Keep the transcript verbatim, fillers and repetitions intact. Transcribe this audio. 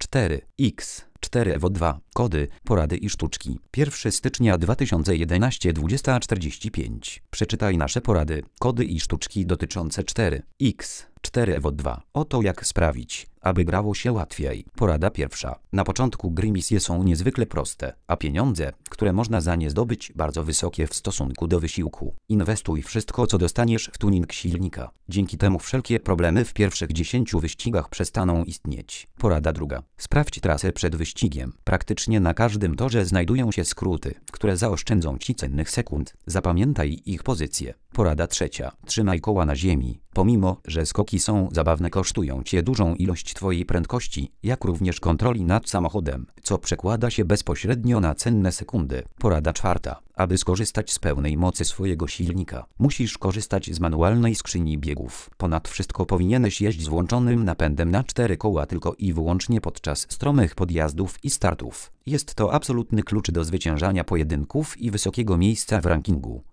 cztery X cztery Evo dwa. Kody, porady i sztuczki. pierwszego stycznia dwa tysiące jedenastego dwudziesta czterdzieści pięć. Przeczytaj nasze porady, kody i sztuczki dotyczące cztery X cztery Evo dwa. Oto jak sprawić, aby grało się łatwiej. Porada pierwsza. Na początku gry misje są niezwykle proste, a pieniądze, które można za nie zdobyć, bardzo wysokie w stosunku do wysiłku. Inwestuj wszystko, co dostaniesz w tuning silnika. Dzięki temu wszelkie problemy w pierwszych dziesięciu wyścigach przestaną istnieć. Porada druga. Sprawdź trasę przed wyścigiem. Praktycznie na każdym torze znajdują się skróty, które zaoszczędzą Ci cennych sekund. Zapamiętaj ich pozycję. Porada trzecia. Trzymaj koła na ziemi. Pomimo, że skoki są zabawne, kosztują Cię dużą ilość Twojej prędkości, jak również kontroli nad samochodem, co przekłada się bezpośrednio na cenne sekundy. Porada czwarta. Aby skorzystać z pełnej mocy swojego silnika, musisz korzystać z manualnej skrzyni biegów. Ponad wszystko powinieneś jeździć z włączonym napędem na cztery koła tylko i wyłącznie podczas stromych podjazdów i startów. Jest to absolutny klucz do zwyciężania pojedynków i wysokiego miejsca w rankingu.